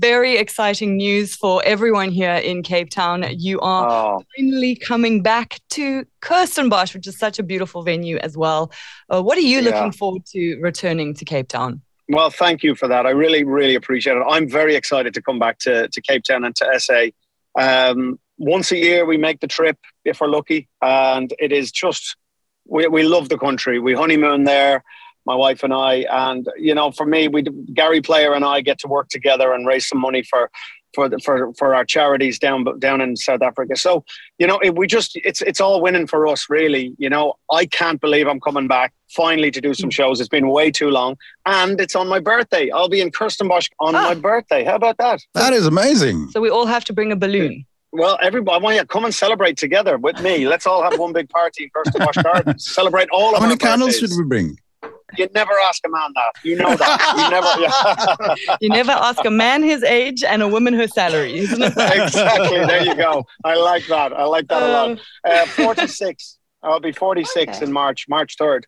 very exciting news for everyone here in Cape Town. You are finally coming back to Kirstenbosch, which is such a beautiful venue as well. What are you looking forward to returning to Cape Town? Well, thank you for that. I really, really appreciate it. I'm very excited to come back to Cape Town and to SA. Once a year, we make the trip if we're lucky. And it is just, we love the country. We honeymoon there, my wife and I. And, you know, for me, Gary Player and I get to work together and raise some money for our charities down in South Africa. So, you know, it's all winning for us, really. You know, I can't believe I'm coming back finally to do some shows. It's been way too long, and it's on my birthday. I'll be in Kirstenbosch on my birthday. How about that? That is amazing. So we all have to bring a balloon. Well, everybody, I want you to come and celebrate together with me. Let's all have one big party in Kirstenbosch Gardens. Celebrate all of our birthdays. How many candles should we bring? You never ask a man that. You know that. You never ask a man his age and a woman her salary, isn't it? Exactly. There you go. I like that. I like that a lot. 46. I'll be 46 in March 3rd.